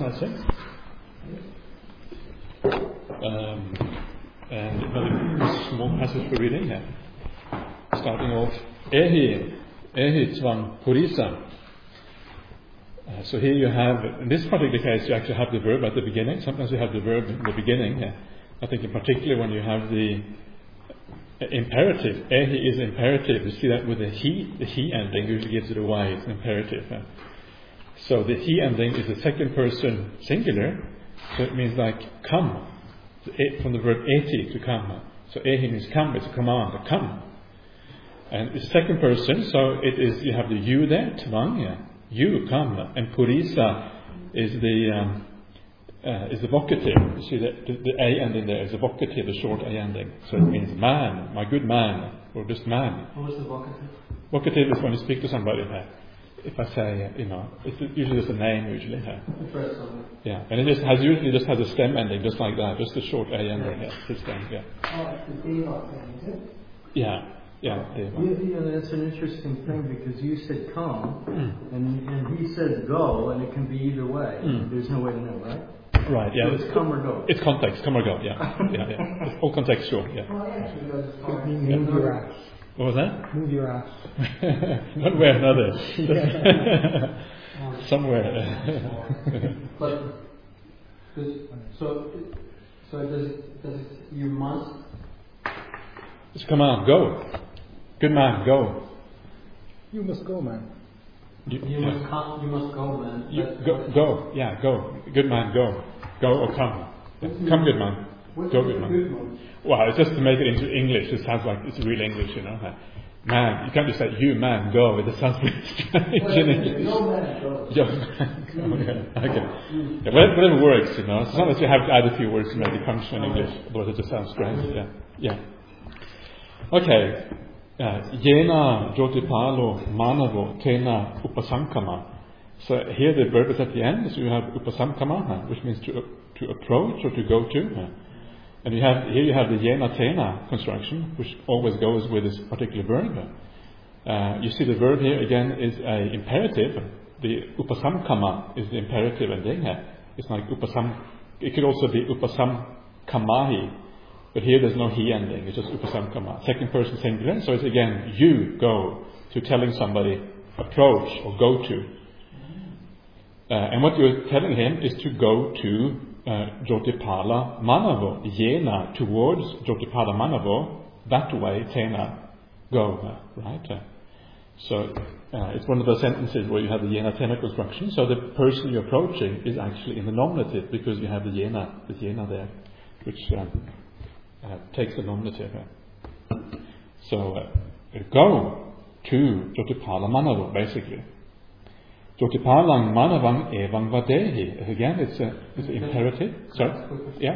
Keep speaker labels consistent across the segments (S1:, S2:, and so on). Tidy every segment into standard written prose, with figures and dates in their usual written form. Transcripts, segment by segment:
S1: passage. And another small passage for reading here. Starting off, Ehi tvang Purisa. So here you have, in this particular case, you actually have the verb at the beginning. Sometimes you have the verb in the beginning here. I think in particular when you have the imperative, Ehi is imperative. You see that with the he ending usually gives it away. It's an imperative. So the he ending is the second person singular. So it means like come. From the verb eti, to come. So Ehi means come. It's a command, come. And the second person, so it is, you have the you there, tvang, you come, and Purisa is the vocative. You see that the a ending there is a vocative, the short a ending. So it means man, my good man, or just man.
S2: What was the vocative?
S1: Vocative is when you speak to somebody. If I say, it's usually just a name. Usually, yeah, and it usually just has a stem ending, just like that, just a short a ending. Yeah, the stem. Yeah.
S2: Oh, it's the deva thing, is it?
S1: Yeah.
S2: That's an interesting thing because you said come and he said go, and it can be either way. There's no way to know, right?
S1: Right. Yeah.
S2: So it's come or go.
S1: It's context, come or go. Yeah. Yeah. It's all contextual. Yeah.
S2: Move your ass.
S1: What was that?
S2: Move your ass.
S1: One way or another. Somewhere.
S2: But so does it you must.
S1: It's a command. Go. Good man, go.
S2: You must go, man.
S1: You
S2: must come. You must go, man.
S1: Go. Yeah, go. Good man, go. Go or come. Yeah. Come, good man. Go, good man. Well, it's just to make it into English. It sounds like it's real English, Man, you can't just say, you man, go. It sounds really strange in English.
S2: No man, go.
S1: Okay. Yeah, whatever works, As long as you have to add a few words to make it function in English. Otherwise it just sounds strange. Yeah. Okay. Yena jotipalo manavo tena upasankama. So here the verb is at the end. So you have upasankama, which means to approach or to go to. And you have the yena tena construction, which always goes with this particular verb. You see the verb here again is a imperative. The upasamkama is the imperative ending. It's like it could also be upasamkamahi. But here there's no he ending, it's just upasamkama. Second person singular, so it's again, you go to telling somebody, approach or go to. And what you're telling him is to go to Jotipala Manavo, Yena, towards Jotipala Manavo, that way, Tena, go, right? So it's one of those sentences where you have the Yena Tena construction, so the person you're approaching is actually in the nominative because you have the Yena there, which takes the nominative. So go to Jotipala Manavo, basically. Jotipalang Manavang Evang Vadehi. Again, it's an imperative. Sorry? Yeah?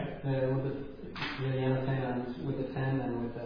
S2: With the ten and with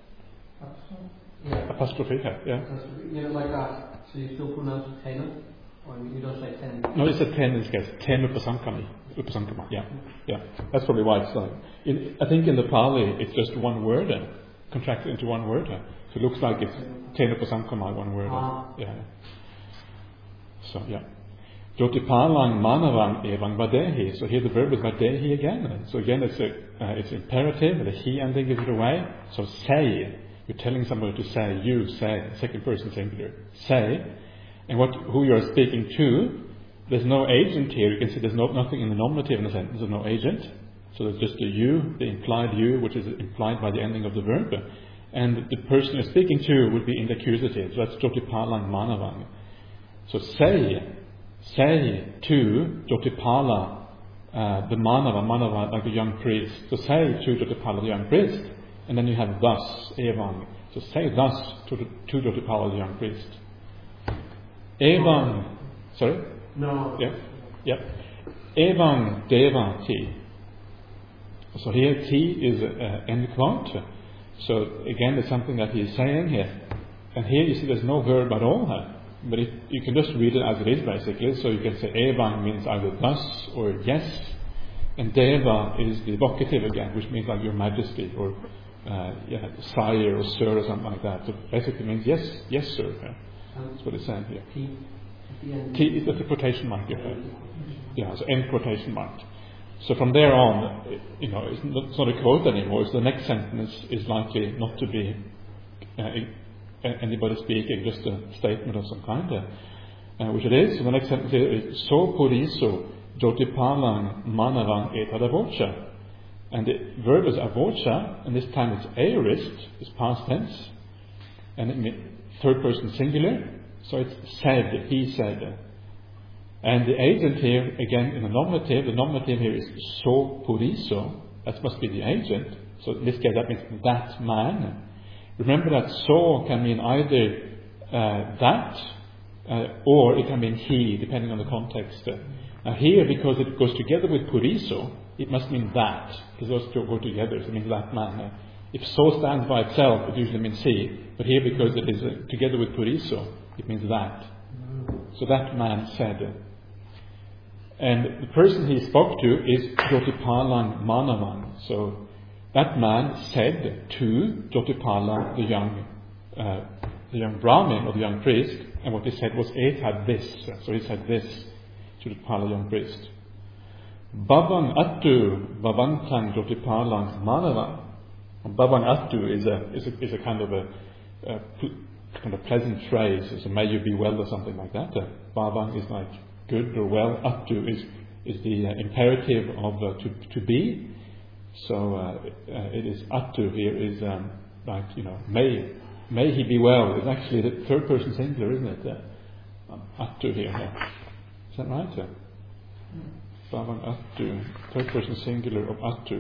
S2: the
S1: apostrophe, yeah.
S2: So you still pronounce tena? Or you don't say ten?
S1: No, it's a ten in this case. Ten upasankama. Yeah. That's probably why it's like. I think in the Pali, it's just one word, contracted into one word. So it looks like it's ten upasankama, one word. Yeah. So, yeah. Jotipalang manavang evang vadehi. So here the verb is vadehi again. So again, it's imperative. The he ending gives it away. So say. You're telling somebody to say. You say. Second person singular. Say. And who you are speaking to, there's no agent here. You can see there's nothing in the nominative in the sentence. There's no agent. So there's just a you, the implied you, which is implied by the ending of the verb. And the person you're speaking to would be in the accusative. So that's Jotipalang manavang. So say to Jotipala, the Manava, like the young priest. So say to Jotipala, the young priest, and then you have thus, Evang. So say thus to Jotipala, the young priest. Evang, sorry?
S2: No.
S1: Yeah. Evang Deva T. So here T is end quote. So again, there's something that he is saying here. And here you see there's no verb at all. But you can just read it as it is basically. So you can say Evang means either thus or yes. And Deva is the vocative again, which means like your majesty or sire or sir or something like that. So basically means yes sir. That's what it's saying here. T is the quotation mark here. So end quotation mark. So from there on, it's not a quote anymore. So the next sentence is likely not to be anybody speaking, just a statement of some kind, which it is. So the next sentence is so puriso jotipalang manavang etadavocha. And the verb is avocha, and this time it's aorist, it's past tense, and it means third person singular, so it's said, he said. And the agent here, again in the nominative here is so puriso, that must be the agent, so in this case that means that man. Remember that so can mean either that, or it can mean he, depending on the context. Now here, because it goes together with puriso, it must mean that, because those two go together, so it means that man. If so stands by itself, it usually means he, but here because it is together with puriso, it means that. So that man said. And the person he spoke to is Jotipalang Manavan. So that man said to Jotipalang, the young Brahmin or the young priest, and what he said was, it had this. So he said this to Jotipala, young priest. Babang Attu Bavantang Jotipalang Manavan. Babang Attu is a kind of a pleasant phrase. So may you be well or something like that. Babang is like good or well. Attu is the imperative of to be. So it is Attu here is may he be well. It's actually the third person singular, isn't it? Attu here. Is that right? Bhavang Attu, third person singular of Attu.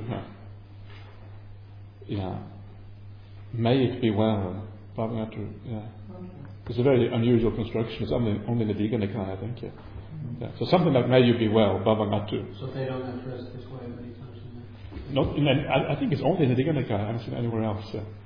S1: Yeah. May it be well. Bhavang Attu. Yeah. It's a very unusual construction. It's only in the Digha Nikaya, I think. Yeah. So something like may you be well, Bhavang Attu.
S3: So they don't address this way many times in
S1: Not I think it's only in the Digha Nikaya. I haven't seen it anywhere else.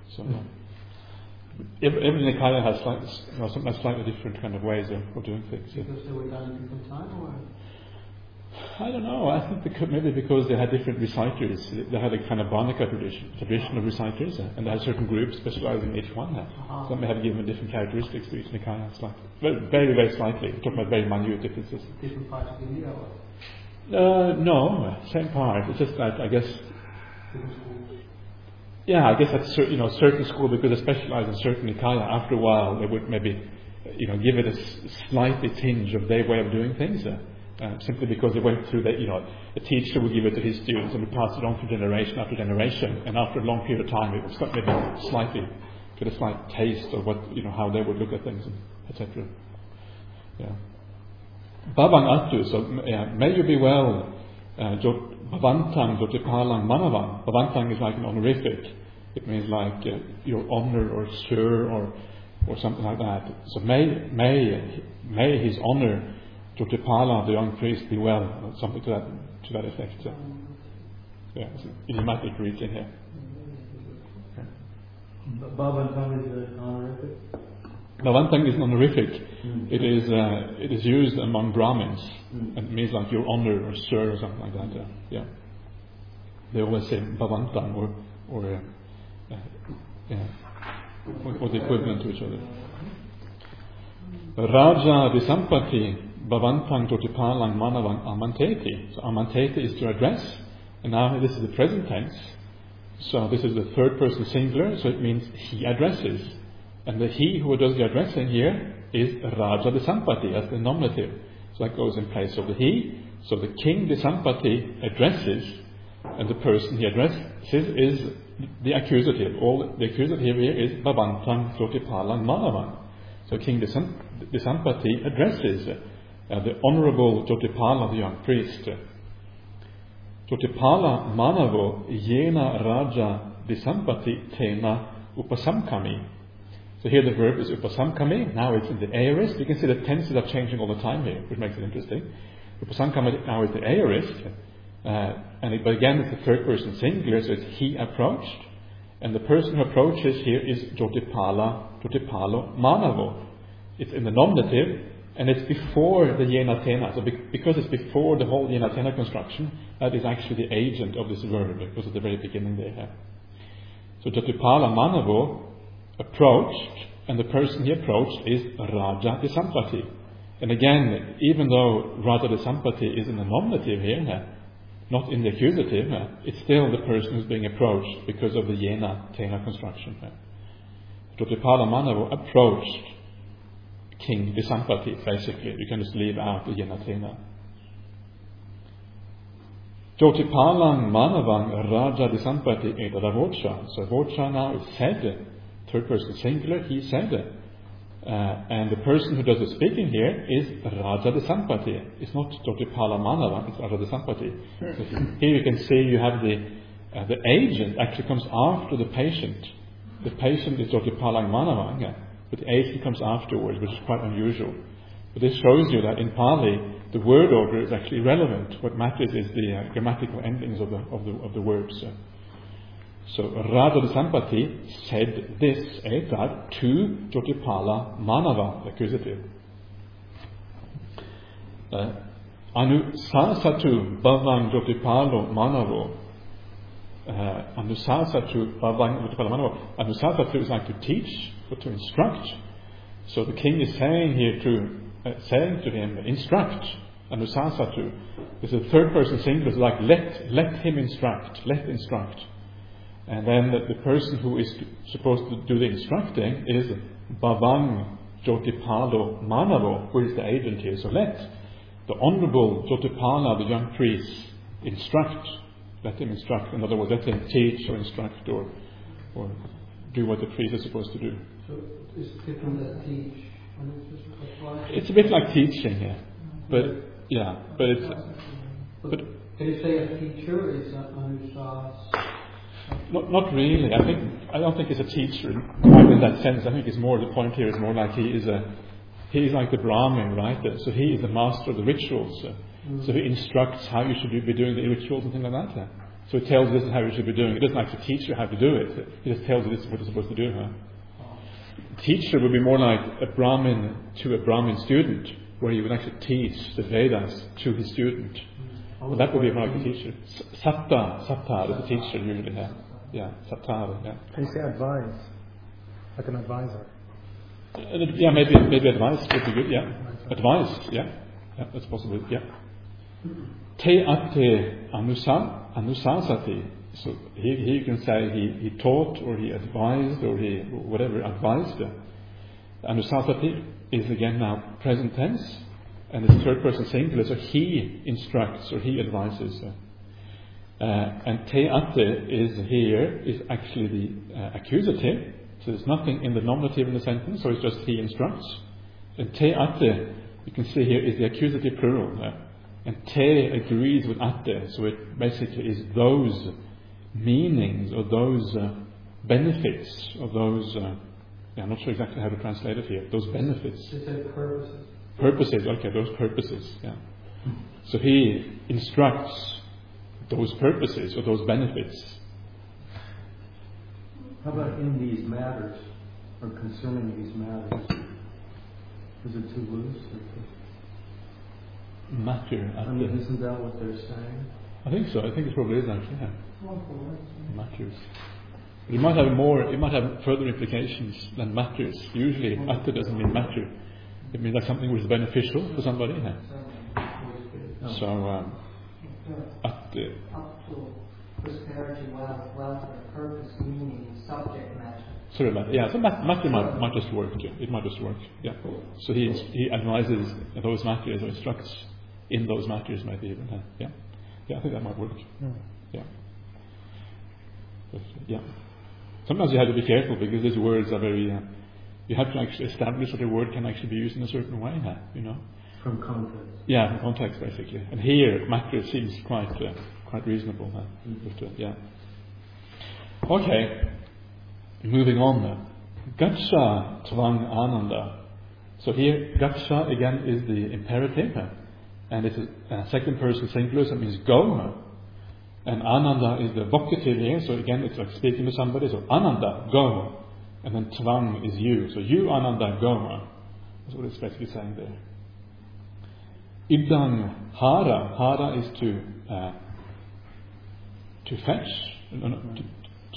S1: Every Nikaya has slightly different kind of ways of doing things.
S3: Because they were done in different time, or?
S1: I don't know. I think maybe because they had different reciters. They had a kind of Banika tradition of reciters, and they had certain groups specializing in each one. So they may have given different characteristics to each Nikaya. Very, very slightly. We're talking about very minute differences.
S3: Different parts of India,
S1: or? No, same part. It's just that I guess.
S3: Different schools.
S1: Yeah, I guess that's certain school, because they specialize in certain Nikaya. After a while, they would maybe give it a slightly tinge of their way of doing things. Simply because they went through that, a teacher would give it to his students and would pass it on from generation after generation, and after a long period of time, it would maybe slightly get a slight taste of what how they would look at things, etc. Yeah. Babang Attu. So may you be well. Bhavantang Jotipalang Manavan. Bhavantang is like an honorific. It means like your honor or sir or something like that. So may his honor, Jotipala, the young priest, be well, something to that effect. Yeah, it's an idiomatic greeting here.
S2: Bhavantang is an honorific?
S1: Bhavantang is an honorific. It is used among Brahmins, and it means like your honor or sir or something like that. Yeah. They always say Bhavantang or the equivalent to each other. Raja Visampati Bhavantang Jotipalang Manavang Amanteti. So Amanteti is to address, and now this is the present tense. So this is the third person singular, so it means he addresses. And the he who does the addressing here is Raja Visampati as the nominative. So that goes in place of the he. So the king Visampati addresses, and the person he addresses is the accusative. The accusative here is Bhavantang Jotipalang Manavang. So King Visampati addresses the honorable Jotipala, the young priest. Jotipala Manavo Yena Raja Visampati Tena Upasamkami. So here the verb is Upasamkami. Now it's in the aorist. You can see the tenses are changing all the time here, which makes it interesting. Upasamkami now is the aorist. But again, it's the third person singular, so it's he approached. And the person who approaches here is Jotipalo Manavo. It's in the nominative, and it's before the Yena Tena. So because it's before the whole Yena Tena construction, that is actually the agent of this verb, because at the very beginning they have. So Jotipala Manavo approached, and the person he approached is Raja Visampati. And again, even though Raja Sampati is in the nominative here, not in the accusative, it's still the person who's being approached because of the Yena Tena construction. Jyotipala Manavo approached King Visampati, basically. You can just leave out the Yena Tena. Jyotipalang Manavang Raja Visampati Edada Vocha. So Vocha now is said, third person singular, he said. And the person who does the speaking here is Raja Visampati. It's not Jyotipala Manavang, it's Raja Visampati. So here you can see you have the agent actually comes after the patient. The patient is Jyotipalang Manavang, but the agent comes afterwards, which is quite unusual. But this shows you that in Pali, the word order is actually irrelevant. What matters is the grammatical endings of the words. So Raja Sampati said this, etad, to Jyotipala Manava, accusative. Anusasatu Bhavang Jyotipalo Manavo. Anusasatu Bhavang Jyotipala Manavo. Anusasatu is like to teach or to instruct. So the king is saying here saying to him, instruct. Anusasatu. This is a third person singular, it's like let him instruct, let instruct. And then the person who is supposed to do the instructing is Bhavang Jyotipalo Manavo, who is the agent here. So let the Honorable Jyotipala, the young priest, instruct. Let him instruct. In other words, let him teach or instruct or do what the priest is supposed to do.
S3: So it's different than teach.
S1: It's a bit like teaching here. But it's... But
S3: can you say a teacher is anusas?
S1: Not really. I don't think he's a teacher in that sense. I think it's more, the point here is more like he is like the Brahmin, right? So he is the master of the rituals. So he instructs how you should be doing the rituals and things like that. So he tells you this is how you should be doing it. He doesn't actually teach you how to do it. He just tells you this is what you're supposed to do. Teacher would be more like a Brahmin to a Brahmin student, where he would actually teach the Vedas to his student. Well, that would be more like a teacher. Satta is a teacher usually. Yeah, satta. Yeah.
S4: Can you say advise? Like an advisor.
S1: Yeah, maybe advice would be good. Yeah, advice. Yeah, that's possible. Yeah. Te ate anusasati. So here you can say he taught or he advised or he whatever advised. Anusasati is again now present tense, and it's third person singular, so he instructs or he advises. And te ate is actually the accusative, so there's nothing in the nominative in the sentence, so it's just he instructs. And te ate, you can see here, is the accusative plural. And te agrees with ate, so it basically is those meanings or those benefits or those... I'm not sure exactly how to translate it here. Those benefits.
S3: It says purposes.
S1: Purposes, okay, those purposes, yeah. So he instructs those purposes or those benefits.
S2: How about in these matters, or concerning these matters? Is it too loose?
S1: Matter.
S2: I mean, isn't that what they're saying?
S1: I think so. I think it probably is actually. Yeah. Matters. It might have more. It might have further implications than matters. Usually, matter doesn't mean matter. It means like something which is beneficial for somebody. Yeah. So,
S5: up to prosperity, welfare, purpose, meaning, subject matter.
S1: Sorry, matter. Yeah. So matter might just work. It might just work. Yeah. So he advises those matters or instructs in those matters, maybe even. Yeah. Yeah. I think that might work. Yeah. But, yeah. Sometimes you have to be careful because these words are very. You have to actually establish that a word can actually be used in a certain way. You know.
S2: From context.
S1: Yeah, from context basically. And here, matter seems quite reasonable. But, yeah. Okay. Moving on now. Gacha tvang ananda. So here, gacha again is the imperative, and it's a second person singular, so it means go. And ananda is the vocative here, so again it's like speaking to somebody. So ananda, go. And then tvang is you. So you ananda, go. That's what it's basically saying there. Ibdang hara. Hara is to fetch,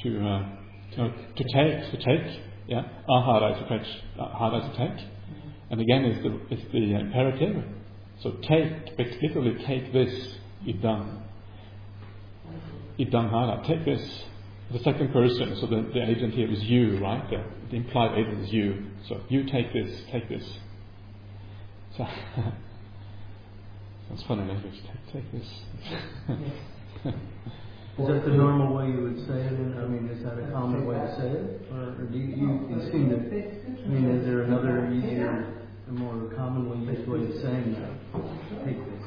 S1: to take. Yeah, ahara is to fetch. Hara is to take. And again, it's the imperative. So take, literally take this, idang. Idang hara, take this. The second person, so the agent here is you, right? The implied agent is you. So you take this, take this. So, sounds funny in English, take this.
S2: Is that the normal way you would say it? I mean, is that a common way to say it? Or do you seem to, I mean, is there another easier, a more commonly used way of saying that? Take this.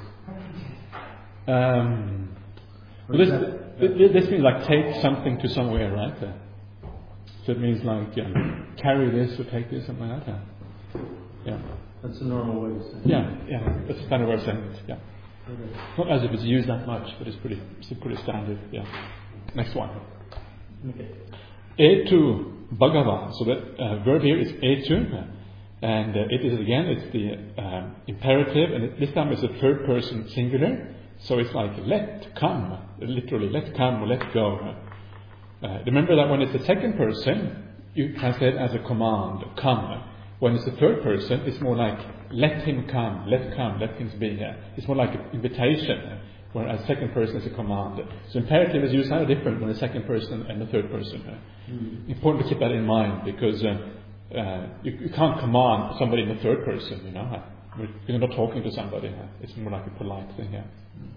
S1: Well, this means like take something to somewhere, right? So it means like carry this or take this, something like that. Yeah.
S2: That's the normal way to say it.
S1: Yeah. That's the standard way of saying it. Yeah.
S2: Okay.
S1: Not as if it's used that much, but it's pretty standard. Yeah. Next one.
S2: Okay.
S1: Etu Bhagava. So that verb here is etu, and it is again, it's the imperative, and this time it's a third person singular. So it's like let come, literally let come or let go. Remember that when it's the second person, you translate it as a command, come. When it's the third person, it's more like let him come, let things be here. It's more like an invitation, whereas second person is a command. So imperative is used kind of different when the second person and the third person. Important to keep that in mind, because you can't command somebody in the third person, you know. You're not talking to somebody. It's more like a polite thing here.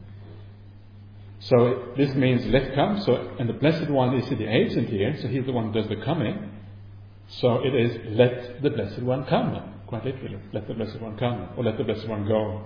S1: So this means let come. So, and the Blessed One is the agent here. So he's the one who does the coming. So it is let the Blessed One come. Quite literally, let the Blessed One come, or let the Blessed One go.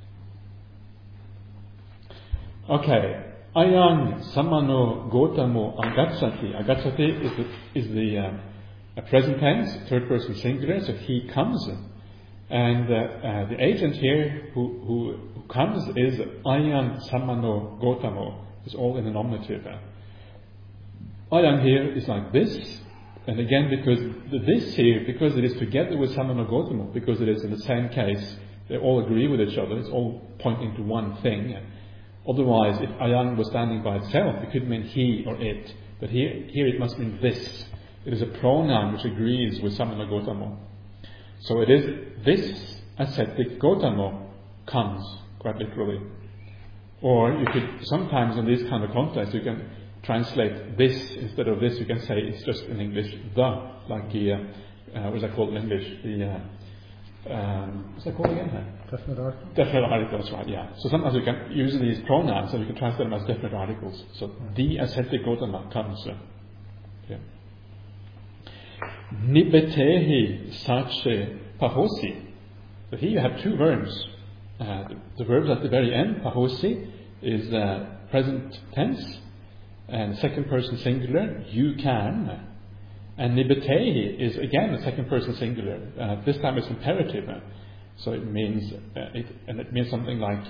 S1: Okay, Ayang Samano Gotamo Agatsati. Agatsati is the present tense, third person singular. So he comes. And the agent here who comes is Ayang Samano Gotamo. It's all in the nominative. Ayang here is like this. And again, because this here, because it is together with Samano Gotamo, because it is in the same case, they all agree with each other. It's all pointing to one thing. Otherwise, if Ayang was standing by itself, it could mean he or it. But here it must mean this. It is a pronoun which agrees with Samano Gotamo. So it is this ascetic Gotamo comes, quite literally. Or you could, sometimes in this kind of context, you can translate this instead of this. You can say it's just in English, the, like the, what is that called in English? What's that called again?
S4: Definite article.
S1: Definite articles, right, yeah. So sometimes you can use these pronouns and you can translate them as definite articles. So the ascetic Gotama comes. Yeah. Nibetehi sache pahosi. So here you have two verbs. The verbs at the very end, pahosi, is present tense, and second person singular, you can. And nibetehi is again the second person singular. This time it's imperative. So it means it means something like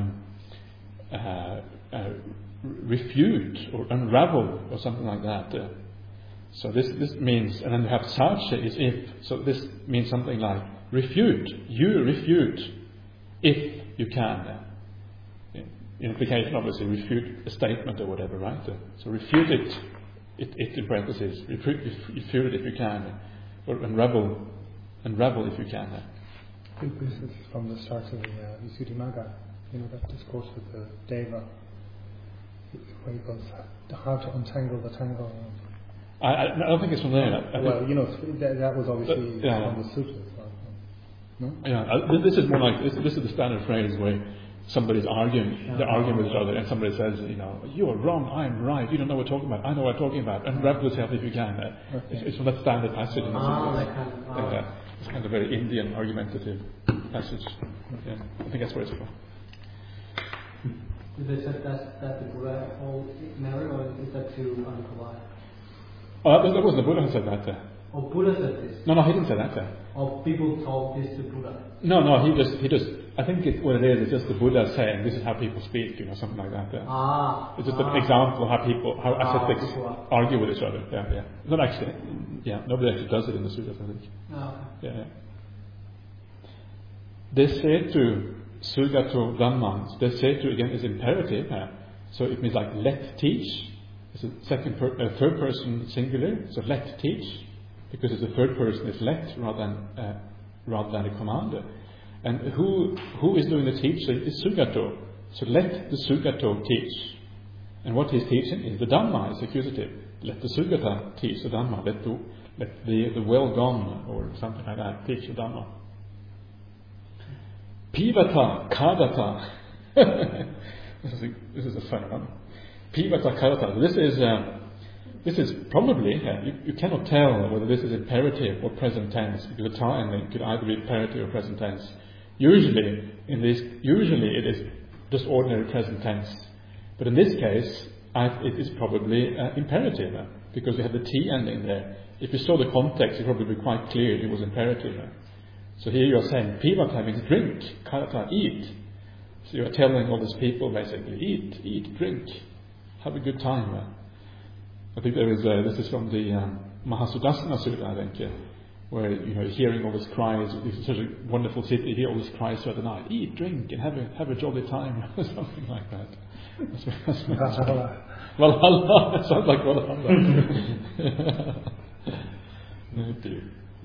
S1: refute or unravel or something like that. So this means, and then you have sache is if. So this means something like refute. You refute if you can. Implication obviously refute a statement or whatever, right? So refute it in parentheses. Refute it if you can, or unravel if you can.
S4: I think this is from the start of the Visuddhimagga. You know that discourse with the Deva, where he goes, how to untangle the tangle.
S1: I don't think it's from there.
S4: Well, you know, that was obviously from the sutras. No?
S1: Yeah, this is more like this is the standard phrase where somebody's arguing, they're arguing with each other, and somebody says, you know, you are wrong, I'm right, you don't know what we're talking about, I know what we're talking about, unravel yourself if you can. It's from that standard passage in the sutras. It's kind of a very Indian argumentative passage. Yeah, I think that's where it's from.
S3: Did they say that the Buddha told Mary, or is that to Anukavai?
S1: Oh, that was the Buddha who said that.
S3: Oh, Buddha said this?
S1: No, he didn't say that.
S3: Or people told this to Buddha?
S1: No, he just. I think what it is just the Buddha saying this is how people speak, you know, something like that. It's just an example of how ascetics argue with each other. Yeah. Not actually. Yeah, nobody actually does it in the sutras, I think. Yeah. Desetu sugato dhammans. Desetu again is imperative, so it means like let teach. It's a third person singular, so let teach, because it's the third person is let rather than rather than the commander. And who is doing the teaching is Sugato. So let the Sugato teach. And what he's teaching is the Dhamma, is accusative. Let the Sugata teach the Dhamma. Let the well gone, or something like that, teach the Dhamma. Pivata Kadata. This is a fun one. Pivata Kadata. This is probably, you cannot tell whether this is imperative or present tense, because the ta ending could either be imperative or present tense. Usually it is just ordinary present tense. But in this case, it is probably imperative, because we have the T ending there. If you saw the context, it would probably be quite clear it was imperative. So here you are saying, Pivata means drink, Kadata, eat. So you are telling all these people basically, eat, drink, have a good time. I think there is, this is from the Mahasudassana Sutta, I think, where you're hearing all these cries. This is such a wonderful city. You hear all these cries throughout the night. Eat, drink, and have a jolly time, or something like that. Valhalla. It sounds like Valhalla. No, dear.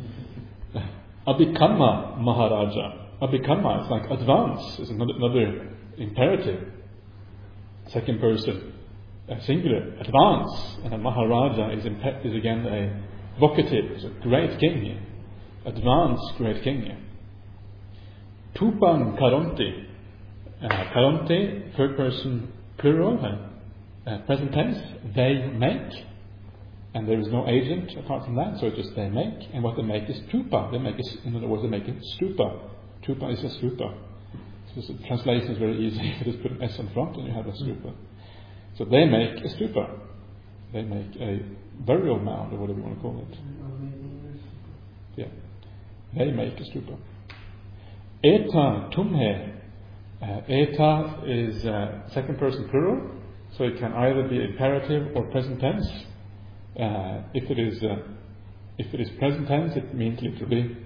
S1: Abhikamma Maharaja. Abhikamma is like advance. Is another imperative. Second person. Singular, advance, and a Maharaja is again a vocative, is a great king here. Advance, great king here. Tupang Karonti. Karonti, third person plural, present tense, they make, and there is no agent apart from that, so it's just they make, and what they make is tupa. They make is, in other words, they make it stupa. Tupa is a stupa. So the translation is very easy. You just put an S in front and you have a stupa. So they make a stupa. They make a burial mound, or whatever you want to call it. Yeah. They make a stupa. Eta tumhe. Eta is second person plural, so it can either be imperative or present tense. If it is present tense, it means literally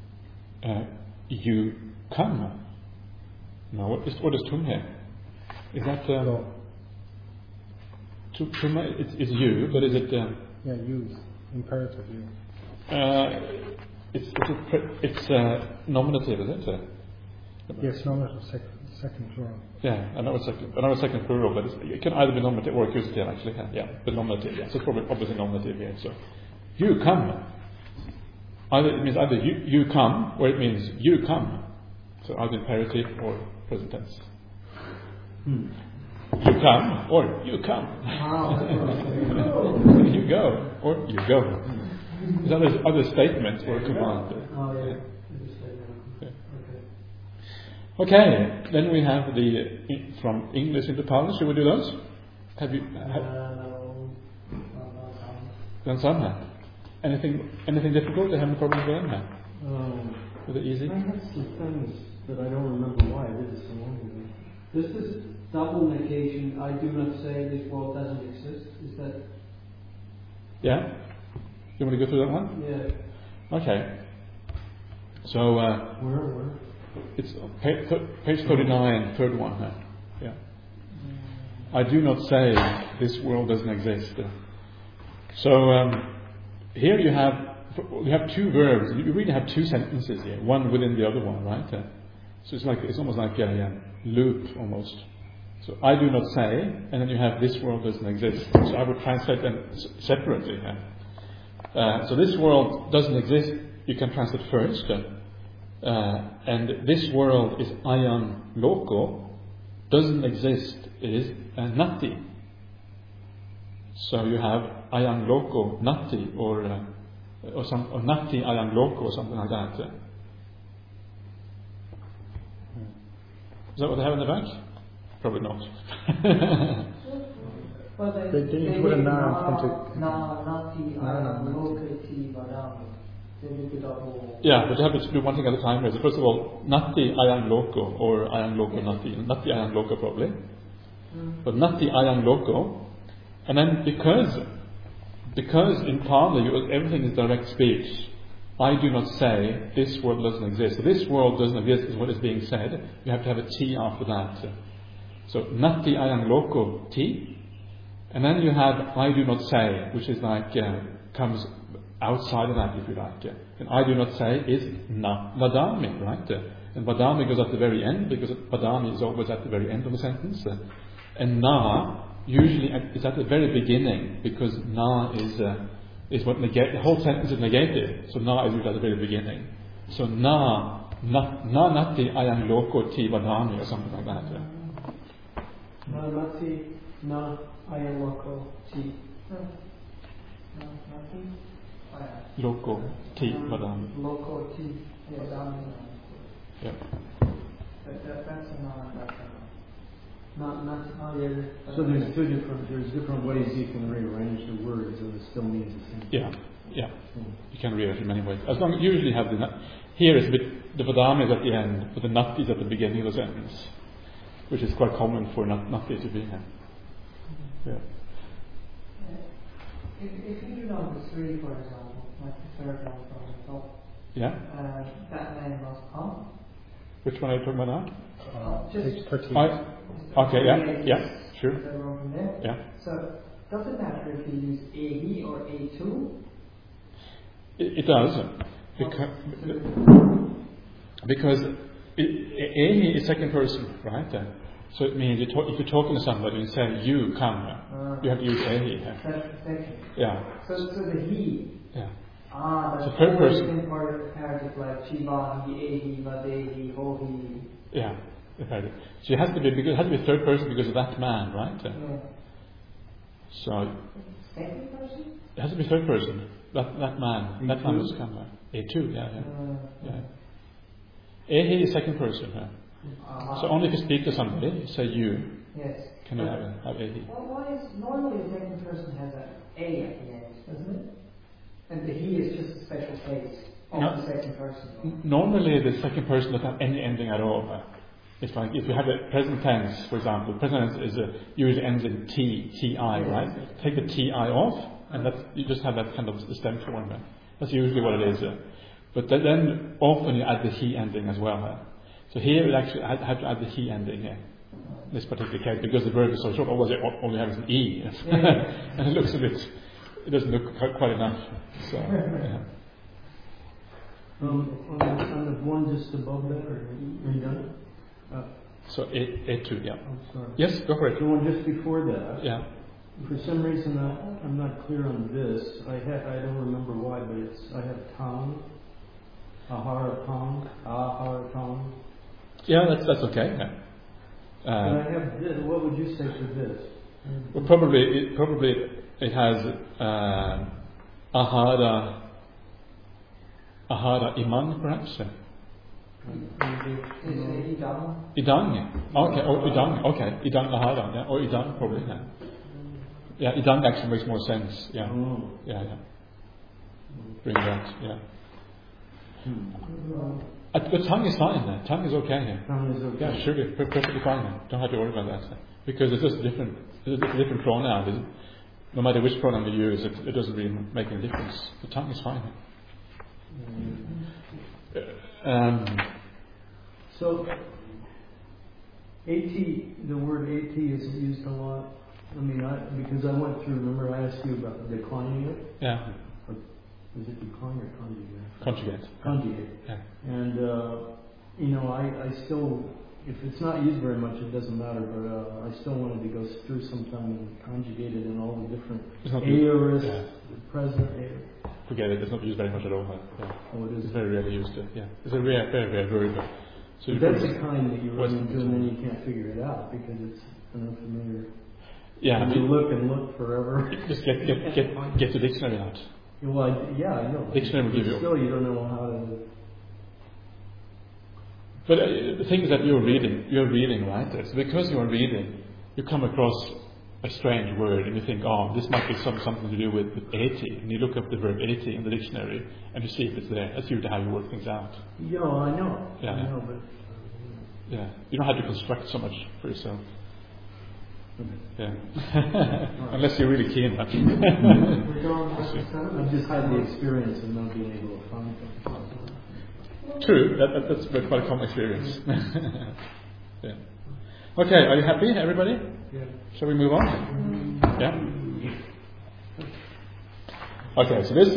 S1: you come. Now, what is tumhe? Is that it's you, but is it?
S4: You, imperative you.
S1: It's nominative, is it?
S4: Yes, nominative second plural.
S1: Yeah, I know it's second plural, but it can either be nominative or accusative actually. Yeah, but nominative. Yeah, so it's probably obviously nominative here. So you come. It means either you come, or it means you come. So either imperative or present tense. You come, or you come. You go, or you go. There's other statements or a command. Okay, then we have from English into Pali. Should we do those? Have you done some? Anything difficult? Do you have any problems with them? Was it easy?
S2: I have some things that I don't remember why I did this so long ago. This is double negation. I do not say this world doesn't exist. Is that?
S1: Yeah. You want to go through that one?
S2: Yeah.
S1: Okay. So
S2: Where?
S1: it's page 39, third one. Yeah. I do not say this world doesn't exist. So here you have two verbs. You really have two sentences here, one within the other one, right? So it's almost like a loop almost. So I do not say, and then you have this world doesn't exist. So I would translate them separately. So this world doesn't exist. You can translate first. And this world is ayam loko, doesn't exist is nati. So you have ayam loko nati, or nati ayam loko, or something like that. Is that what they have in the back? Probably not.
S4: They didn't put a na in front of.
S1: Yeah, but you have to do one thing at a time. So first of all, nati ayang loko, or ayang loko nati. Nati ayang loko probably. But nati ayang loko. And then because in Pali everything is direct speech, I do not say this world doesn't exist. So this world doesn't exist is what is being said. You have to have a T after that. So nati ayang loko T. And then you have I do not say, which is like comes outside of that, if you like. And I do not say is na vadami, right? And vadami goes at the very end, because vadami is always at the very end of the sentence. And na usually is at the very beginning, because na is what the whole sentence is negated. So na is usually at the very beginning. So na nati ayang loko ti vadami, or something like that.
S3: Na nati na ayang loko ti.
S1: Loko ti vadami.
S3: Loko ti vadami.
S1: Yeah.
S3: That's a non.
S2: So there's different ways you can rearrange the words, and it still means the same.
S1: Yeah. You can read it in many ways. As long as you usually have here is the vadami is at the end, but the nati is at the beginning of the sentence, which is quite common for nati to be here. Yeah.
S5: If you do number 3, for example, like the third one from the top,
S1: Yeah.
S5: that name must come.
S1: Which one are you talking about now?
S4: Page 13.
S1: Okay. Yeah. Sure.
S5: Is that wrong from there?
S1: Yeah.
S5: So, does it matter if you use AE or A2?
S1: It does, because A is second person, right? So it means if you're talking to somebody and say you come, you have to use A here.
S5: That's the second.
S1: Yeah.
S5: So the he.
S1: Yeah.
S5: That's
S1: So third person.
S5: in part of the paragraph like Chiva, he, A, he, Vade, he, Ho, he.
S1: Yeah. Okay. So it has to be third person because of that man, right?
S5: Yeah.
S1: So
S5: Second person?
S1: it has to be third person. That man. That man must come. A2. Yeah. A he is second person. Yeah. So only if you speak to somebody, you say you.
S5: Yes.
S1: Can you have a he?
S5: Well, why is normally the second person has an A at the end, doesn't it? And the he is just a special case of the second person.
S1: Normally, the second person doesn't have any ending at all. It's like if you have a present tense, for example, present tense usually ends in ti, right? Take the ti off, and you just have that kind of stem form. That's usually what it is. But then often you add the he ending as well. So here it actually have to add the he ending here. In this particular case, because the verb is so short, otherwise it only has an e, and it doesn't look quite enough. So. Yeah.
S2: On the one just above that, are you done?
S1: So A2, yeah.
S2: I'm sorry.
S1: Yes, go for it.
S2: The one just before that.
S1: Yeah.
S2: For some reason, I'm not clear on this. I don't remember why, but I have tong, ahara tong.
S1: Yeah, that's okay. Yeah.
S2: And I have this. What would you say for this?
S1: Well, probably it has ahara iman, perhaps.
S5: Is it idam?
S1: Idang. Okay. Oh, idang. Okay. Idang ahara. Yeah. Or idang probably. Yeah. Yeah. Idang actually makes more sense. Yeah.
S2: Oh.
S1: Yeah. Bring that. Yeah. But tongue is fine. Tongue is okay here.
S2: Tongue is okay.
S1: Yeah, sure, perfectly fine. Don't have to worry about that. Because it's just different. It's a different pronoun. No matter which pronoun you use, it doesn't really make any difference. The tongue is fine.
S2: So, AT, the word AT is used a lot. I mean, because I went through, remember I asked you about declining it?
S1: Yeah.
S2: Or is it decline or conjugate?
S1: Conjugate.
S2: Conjugate.
S1: Yeah.
S2: And, I still, if it's not used very much, it doesn't matter, but I still wanted to go through sometime and conjugate it in all the different aorist, present aorist.
S1: Forget it, it's not used very much at all. Yeah.
S2: Oh, it is.
S1: It's very rarely used. Yeah. It's a very, very verb. So
S2: that's the kind that you run into and then you can't figure it out because it's an unfamiliar.
S1: Yeah.
S2: And you look and look forever.
S1: Just get the dictionary out.
S2: Well, I know.
S1: Dictionary will give you.
S2: Still, you don't know how to.
S1: But the thing is that you're reading, right? So because you're reading, you come across a strange word and you think, oh, this might be something to do with 80. And you look up the verb 80 in the dictionary and you see if it's there. That's usually how you work things out.
S2: Yeah, I know.
S1: Yeah.
S2: I know, but.
S1: Yeah. You don't have to construct so much for yourself. Yeah. Unless you're really keen.
S2: I've just had the experience of not being able to find things.
S1: True, that's quite a common experience. Yeah. Okay, are you happy, everybody?
S2: Yeah.
S1: Shall we move on? Yeah. Okay, so this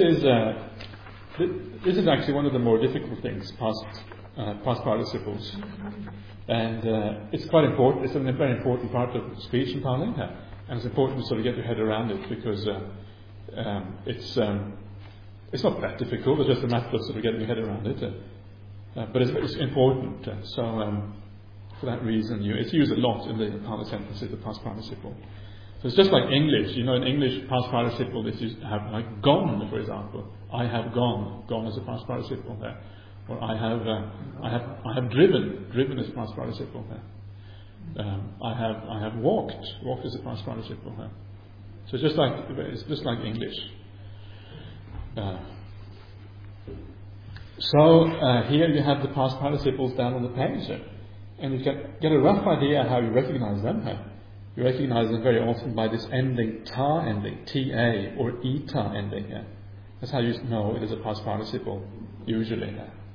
S1: is actually one of the more difficult things, past participles, and it's quite important. It's a very important part of speech and parling, and it's important to sort of get your head around it because it's not that difficult. It's just a matter of sort of getting your head around it, but it's important. For that reason, it's used a lot in the parlor sentences, the past participle. So it's just like English. In English, past participle is you have like gone, for example. I have gone. Gone is a past participle there. Or I have driven. Driven is a past participle there. I have walked. Walked is a past participle there. So it's just like English. So here you have the past participles down on the page, and you can get a rough idea how you recognize them. You recognize them very often by this ending, ta ending, ta or eta ending. That's how you know it is a past participle, usually.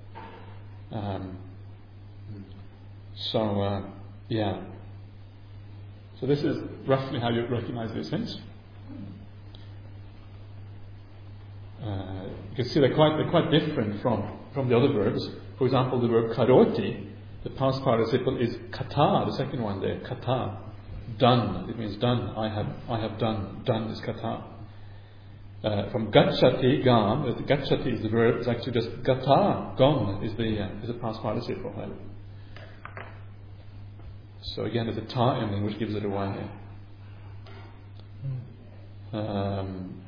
S1: So this is roughly how you recognize these things. You can see they're quite different from the other verbs. For example, the verb karoti, the past participle is kata, the second one there, kata. Done, it means done. I have done. Done is kata. From gachati, gam, gachati is the verb, it's actually just gata, gone is the past participle. So again, there's a ta ending which gives it away. So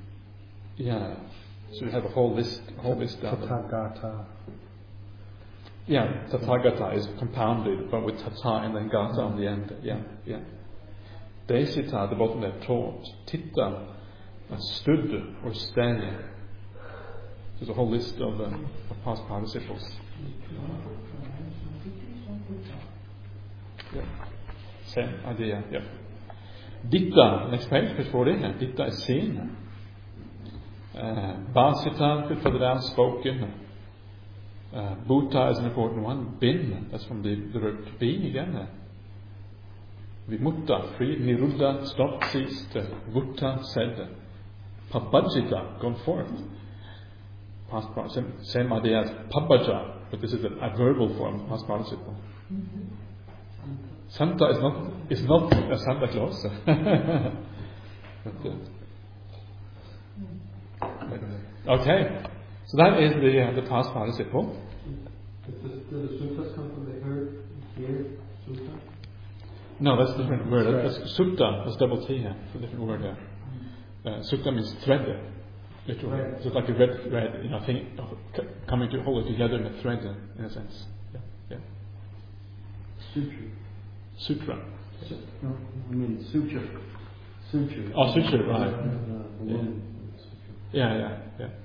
S1: we have a whole list down.
S4: Tathagata.
S1: Yeah, tathagata is compounded, but with tata and then gata on the end. Yeah. Desita, the bottom there, taught. Titta, stood or stay. There's a whole list of past participles. Yeah. Same idea. Yeah. Ditta, next page 40. Ditta is seen. Basita, could put it down, spoken. Bhuta is an important one. Been, that's from the verb to be again. Vimutta, free. Niruddha, stopped, ceased. Vutta, said. Pabajita, gone forth. Past participle. Same idea as pabaja, but this is an adverbial form, past participle. Santa is not a Santa Claus. Okay, so that is the past participle.
S3: Does the suttas come from the herb here? Sutta?
S1: No, that's a different word. That's sutta. That's double T here. It's a different word here. Sutta means thread. Literally, so it's like a red thread, thing coming to hold it together in a thread, in a sense. Yeah. Sutra.
S2: No, I mean suture.
S1: Oh, suture, right. Yeah.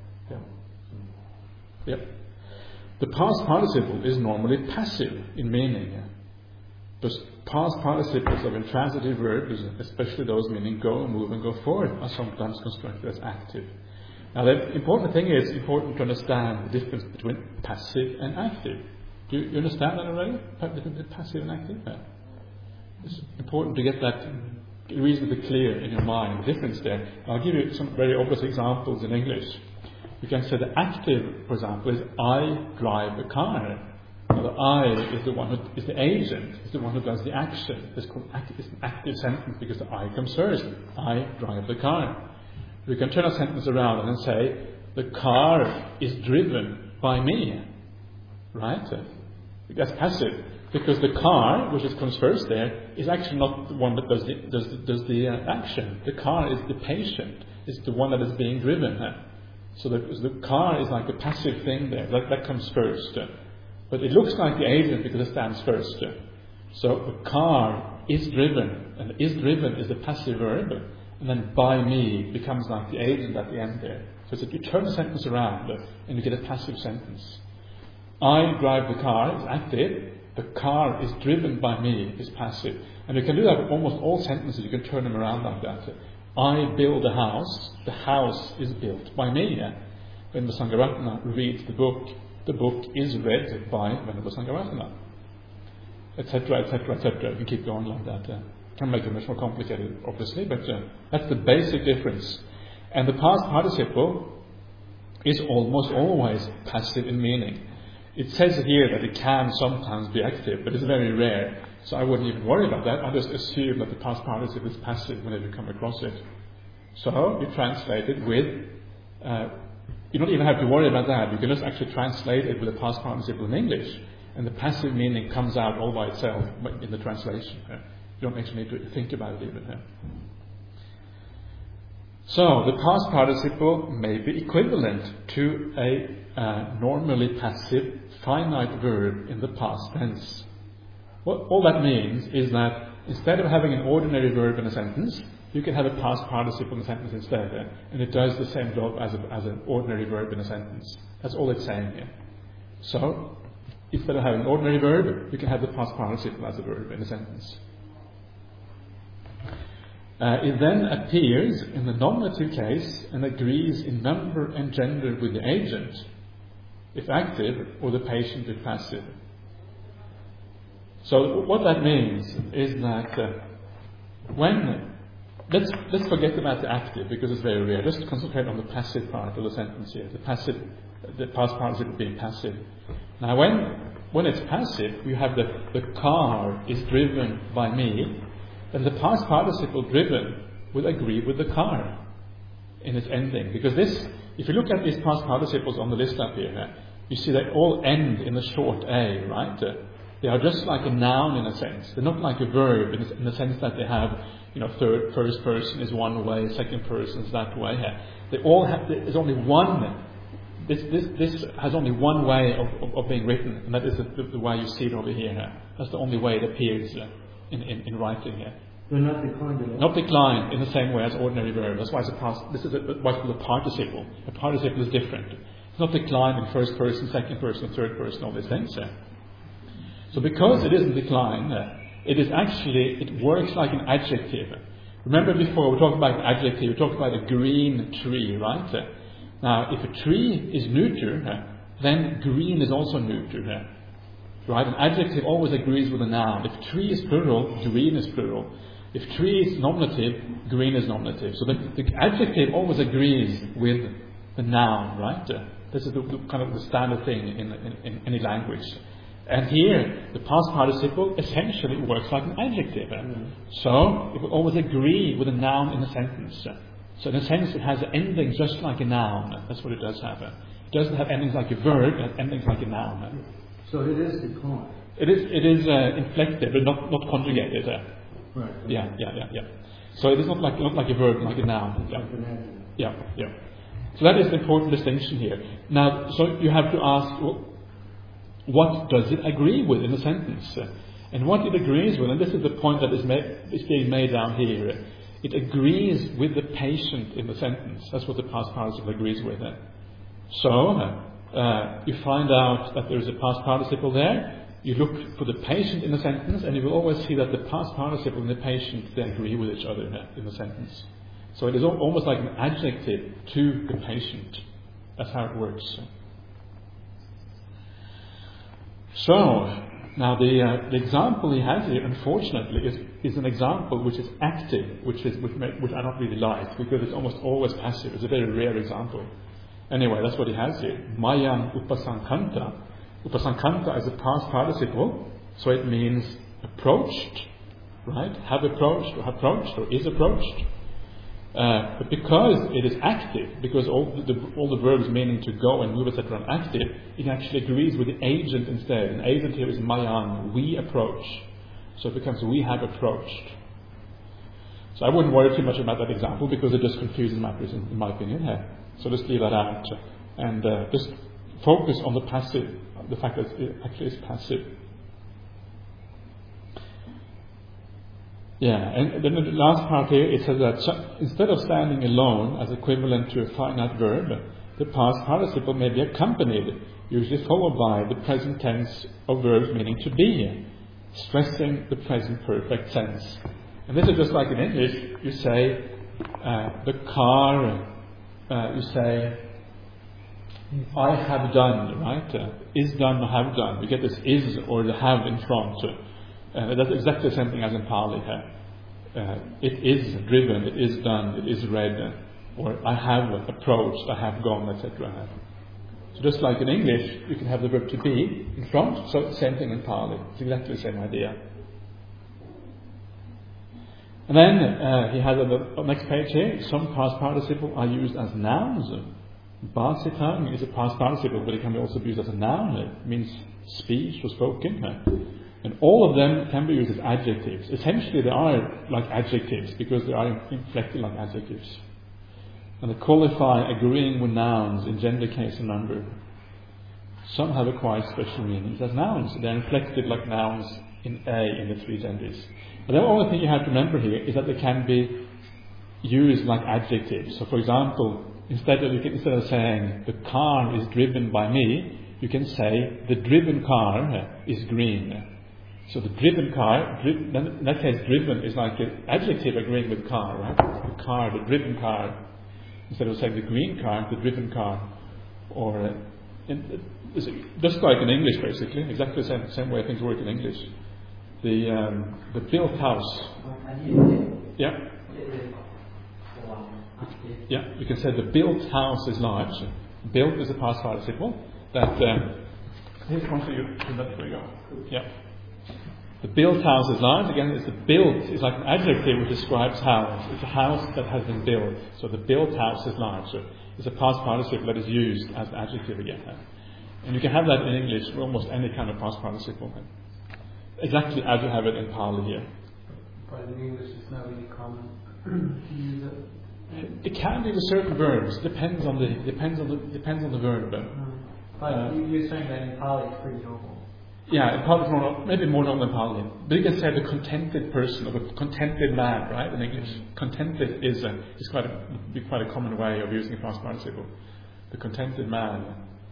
S1: The past participle is normally passive in meaning. But past participles of intransitive verbs, especially those meaning go, move, and go forward, are sometimes constructed as active. Now, the important thing is important to understand the difference between passive and active. Do you understand that already? The difference between passive and active? Yeah. It's important to get that reasonably clear in your mind, the difference there. I'll give you some very obvious examples in English. You can say the active, for example, is I drive a car. Now, the I is the one who is the agent, is the one who does the action. It's an active sentence because the I comes first. I drive the car. We can turn a sentence around and say the car is driven by me. Right? That's passive. Because the car, which comes first there, is actually not the one that does the action. The car is the patient. It's the one that is being driven. So the car is like a passive thing there. That comes first. But it looks like the agent because it stands first. So the car is driven. And is driven is the passive verb. And then by me becomes like the agent at the end there. So you turn the sentence around and you get a passive sentence. I drive the car is active. The car is driven by me is passive. And you can do that with almost all sentences. You can turn them around like that. I build a house. The house is built by me. When the Sangharatana reads the book is read by Venerable Sangharatana. Etc., etc., etc. You can keep going like that. Can make it much more complicated, obviously, but that's the basic difference. And the past participle is almost always passive in meaning. It says here that it can sometimes be active, but it's very rare. So I wouldn't even worry about that. I just assume that the past participle is passive whenever you come across it. So you translate it with, you don't even have to worry about that. You can just actually translate it with the past participle in English, and the passive meaning comes out all by itself in the translation. You don't actually need to think about it even. So the past participle may be equivalent to a normally passive finite verb in the past tense. What all that means is that instead of having an ordinary verb in a sentence, you can have a past participle in a sentence instead, and it does the same job as an ordinary verb in a sentence. That's all it's saying here. So, instead of having an ordinary verb, you can have the past participle as a verb in a sentence. It then appears in the nominative case and agrees in number and gender with the agent, if active, or the patient if passive. So what that means is that let's forget about the active because it's very rare. Just concentrate on the passive part of the sentence here. The past participle being passive. Now when it's passive, you have the car is driven by me, and the past participle driven will agree with the car in its ending. Because if you look at these past participles on the list up here, you see they all end in the short a, right? They are just like a noun in a sense. They're not like a verb in the sense that they have, first person is one way, second person is that way. They all have. There's only one. This has only one way of being written, and that is the way you see it over here. That's the only way it appears in writing here.
S2: They're not declined at all.
S1: Not declined in the same way as ordinary verb. That's why this is what's called a participle. A participle is different. It's not declined in first person, second person, third person, all these things. So because it isn't declined, it works like an adjective. Remember before we talked about an adjective, we talked about a green tree, right? Now, if a tree is neuter, then green is also neuter. Right? An adjective always agrees with a noun. If tree is plural, green is plural. If tree is nominative, green is nominative. So the adjective always agrees with the noun, right? This is the kind of the standard thing in any language. And here, the past participle essentially works like an adjective. So, it will always agree with a noun in a sentence. So in a sense, it has endings just like a noun. That's what it does have. It doesn't have endings like a verb, it has endings like a noun.
S2: So it is declined.
S1: It is inflected, but not conjugated.
S2: Right.
S1: Yeah. So it is not like a verb, like a noun. Yeah. So that is the important distinction here. Now, so you have to ask, what does it agree with in a sentence? And what it agrees with, and this is the point that is being made down here, it agrees with the patient in the sentence. That's what the past participle agrees with. So, you find out that there is a past participle there, you look for the patient in the sentence, and you will always see that the past participle and the patient, they agree with each other in the sentence. So it is almost like an adjective to the patient. That's how it works. So, now the example he has here, unfortunately, is an example which is active, which I don't really like, because it's almost always passive. It's a very rare example. Anyway, that's what he has here. Mayam upasankanta. Upasankanta is a past participle, so it means approached, right? Have approached, or is approached. But because it is active, because all the verbs meaning to go and move, etc., are active, it actually agrees with the agent instead. And agent here is mayam, we approach. So it becomes we have approached. So I wouldn't worry too much about that example because it just confuses matters, in my opinion. So just leave that out and just focus on the passive, the fact that it actually is passive. Yeah, and then the last part here, it says that instead of standing alone as equivalent to a finite verb, the past participle may be accompanied, usually followed by the present tense of verbs meaning to be, stressing the present perfect sense. And this is just like in English, you say the car, you say I have done, right? Is done or have done. We get this is or the have in front. That's exactly the same thing as in Pali. It is driven, it is done, it is read. or I have approached, I have gone, etc. So just like in English, you can have the verb to be in front, so same thing in Pali. It's exactly the same idea. And then he has on the next page here, some past participle are used as nouns. Basitang is a past participle, but it can also be used as a noun. It means speech or spoken. And all of them can be used as adjectives. Essentially, they are like adjectives because they are inflected like adjectives. And they qualify agreeing with nouns in gender, case, and number. Some have acquired special meanings as nouns. They're inflected like nouns in the three genders. But the only thing you have to remember here is that they can be used like adjectives. So, for example, instead of saying the car is driven by me, you can say the driven car is green. So the driven car, in that case, driven is like an adjective agreeing with car, right? The car, the driven car. Instead of saying the green car, the driven car. Or just like in English, basically, exactly the same way things work in English. The built house. Yeah. Yeah, you can say the built house is large. Built is a past participle. That here's one for you. There we go. Yeah. The built house is large. Again, it's the built is like an adjective which describes house. It's a house that has been built. So the built house is large. So it's a past participle that is used as an adjective again. And you can have that in English for almost any kind of past participle. Exactly as you have it in Pali here.
S2: But in English, it's not really common to use it.
S1: It can be with certain verbs. Depends on the verb.
S2: But you're saying that in Pali it's pretty normal.
S1: Yeah, in Pali maybe more normal than Pali. But you can say the contented person or the contented man, right? In English, contented is quite a common way of using a past participle. The contented man.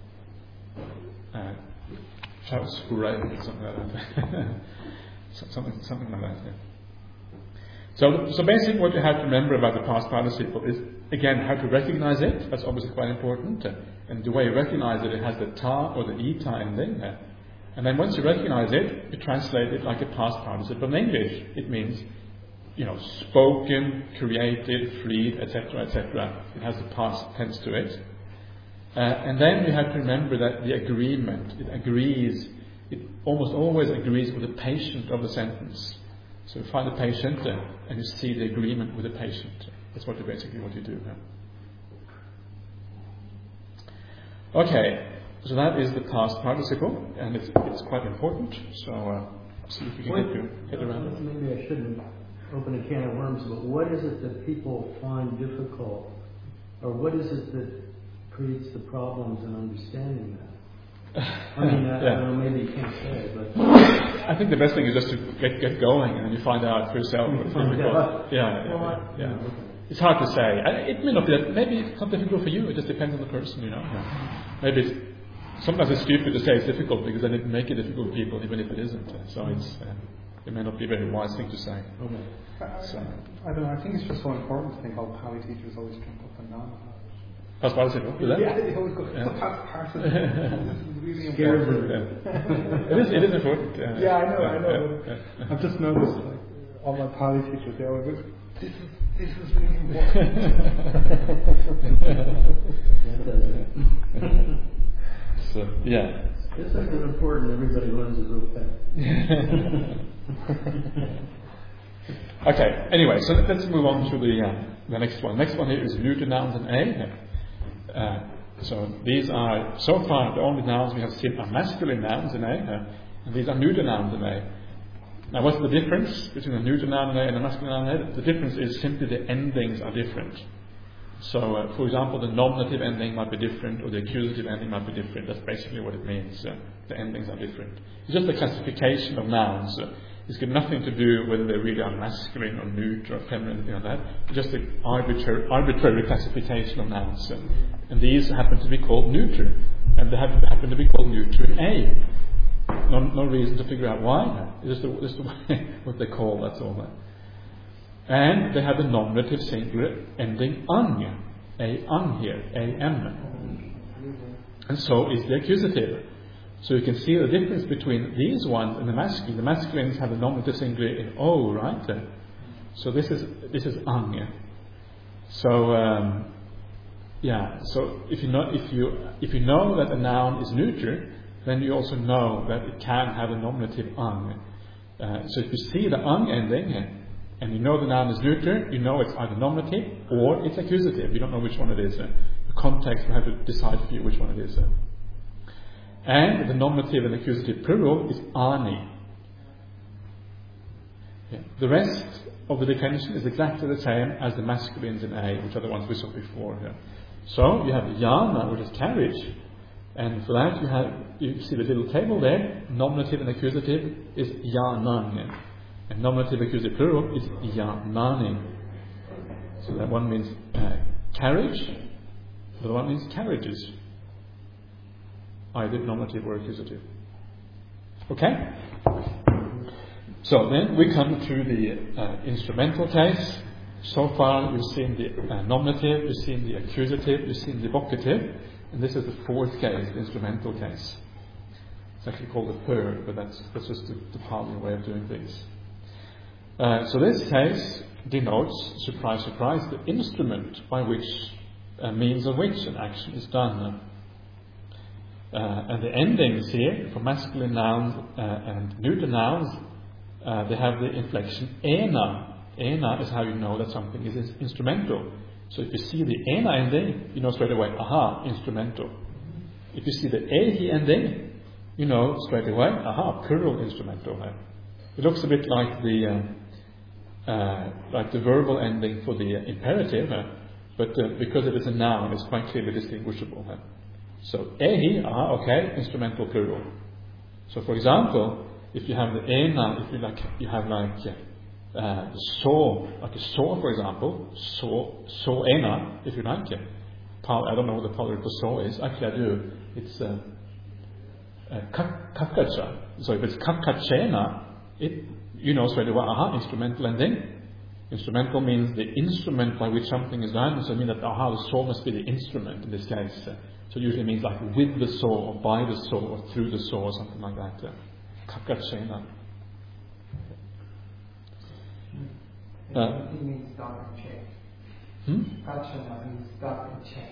S1: Shouts hooray, something like that. something like that. Yeah. So basically, what you have to remember about the past participle is again how to recognize it. That's obviously quite important. And the way you recognize it, it has the ta or the ita ending. And then once you recognize it, you translate it like a past participle in English. It means, spoken, created, freed, etc., etc. It has the past tense to it. And then you have to remember that the agreement, it almost always agrees with the patient of the sentence. So you find the patient and you see the agreement with the patient. That's what you do. Okay, so that is the past participle, and it's quite important. So see if we can get around it.
S2: Maybe I shouldn't open a can of worms, but what is it that people find difficult, or what is it that creates the problems in understanding that? I mean, I don't know, maybe you can't say, but
S1: I think the best thing is just to get going, and then you find out for yourself what's difficult. Yeah. It's hard to say. It may not be that. Maybe it's not difficult for you. It just depends on the person, Maybe sometimes it's stupid to say it's difficult because then it make it difficult for people, even if it isn't. So it may not be a very wise thing to say. So
S4: I don't know. I think it's just so important to think how Pali teachers always jump up and down.
S1: Past participle?
S4: Yeah, they always go past participle. This is really important.
S1: It is important.
S4: Yeah, I know. I've just noticed, all my Pali teachers, they always go, this is really important.
S1: So, yeah.
S2: This isn't important. Everybody learns it real fast.
S1: Okay. Anyway, so let's move on to the next one. The next one here is neuter nouns and a. So these are, so far, the only nouns we have seen are masculine nouns in a, and these are neuter nouns in a. Now, what's the difference between a neuter noun in a and a masculine noun in a? The difference is simply the endings are different. So, for example, the nominative ending might be different, or the accusative ending might be different. That's basically what it means. The endings are different. It's just a classification of nouns. It's got nothing to do whether they really are masculine or neuter or feminine, anything like that. It's just an arbitrary classification of nouns. And these happen to be called neuter. And they happen to be called neuter in A. No reason to figure out why. It's just the way what they call, that's all. And they have the nominative singular ending ang. A-ang here. A-m. And so is the accusative. So you can see the difference between these ones and the masculine. The masculines have the nominative singular in O, right? So this is ang. So so if you know that a noun is neuter, then you also know that it can have a nominative ang. So if you see the ang ending and you know the noun is neuter, you know it's either nominative or it's accusative. You don't know which one it is. The context will have to decide for you which one it is. And the nominative and accusative plural is ani. Yeah. The rest of the declension is exactly the same as the masculines in A, which are the ones we saw before. Yeah. So you have jana, which is carriage, and for that you see the little table there. Nominative and accusative is janan, and nominative accusative plural is janani. So that one means carriage, the other one means carriages, either nominative or accusative. Okay. So then we come to the instrumental case. So far you've seen the nominative, you've seen the accusative, you've seen the vocative, and this is the fourth case, the instrumental case. It's actually called the third, but that's just the Pali way of doing things. So this case denotes, surprise, surprise, the instrument by which, means of which an action is done. And the endings here, for masculine nouns and neuter nouns, they have the inflection ena. Ena is how you know that something is instrumental. So if you see the ena ending, you know straight away, aha, instrumental. If you see the ehi ending, you know straight away, aha, plural instrumental. It looks a bit like the verbal ending for the imperative, but because it is a noun, it's quite clearly distinguishable. So ehi, aha, okay, instrumental plural. So for example, if you have the ena, if you have so, like a saw, for example, so ena, if you like. I don't know what the plural for saw is. Actually, I do. It's kakacha. So if it's kakachena, you know straight away, aha, instrumental ending. Instrumental means the instrument by which something is done. So I mean that, aha, the saw must be the instrument in this case. So it usually means like with the saw, or by the saw, or through the saw, or something like that. Kakachena.
S5: It means stop and check. Kachana means stop and check.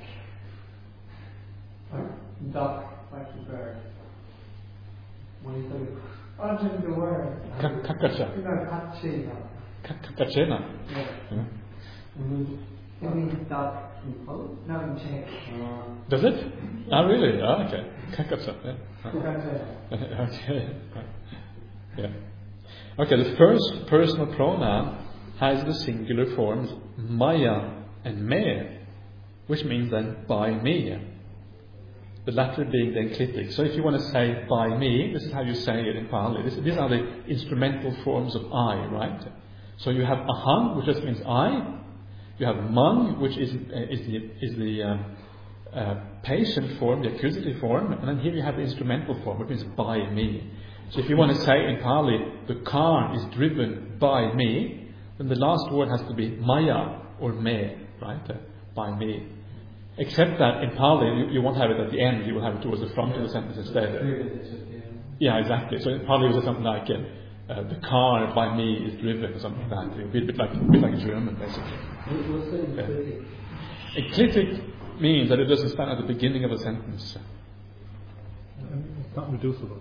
S5: Like duck, like the bird. When you say, change the word.
S1: Kakacha.
S5: Kachena.
S1: Kakachena.
S5: Yeah. It means duck in quote, no in check.
S1: Does it? Really? Okay. Kakacha. Yeah.
S5: Kachena.
S1: Okay. Yeah. Okay, the first personal pronoun has the singular forms maya and me, which means then by me. The latter being the enclitic. So if you want to say by me, this is how you say it in Pali. These are the instrumental forms of I, right? So you have aham, which just means I. You have mang, which is the patient form, the accusative form, and then here you have the instrumental form, which means by me. So if you want to say in Pali, the car is driven by me, then the last word has to be maya or me, right? By me. Except that in Pali, you won't have it at the end, you will have it towards the front of the sentence instead. Yeah, exactly. So in Pali, it was something like, the car by me is driven, or something like that. It would be a bit like German, basically.
S3: What's the enclitic?
S1: Enclitic means that it doesn't stand at the beginning of a sentence.
S4: It's not reducible.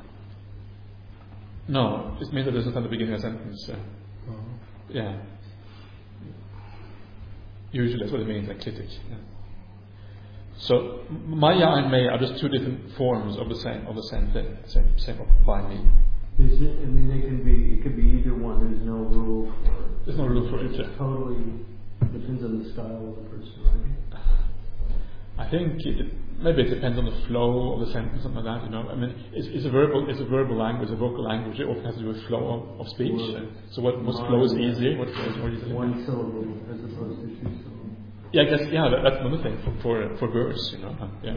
S1: No, it means that it doesn't stand at the beginning of a sentence. Yeah. Usually that's what it means, enclitic. Yeah. So maya and me are just two different forms of the same thing, same by me.
S2: It could be either one. There's no rule for it.
S1: There's no rule for it.
S2: It totally depends on the style of the person, right?
S1: I think maybe it depends on the flow of the sentence, something like that. I mean, it's a verbal language, a vocal language. It often has to do with flow of speech. So what flows easier, what flows more easily.
S2: One syllable as opposed to two syllables.
S1: Yeah, I guess. Yeah, that's another thing for words. Yeah.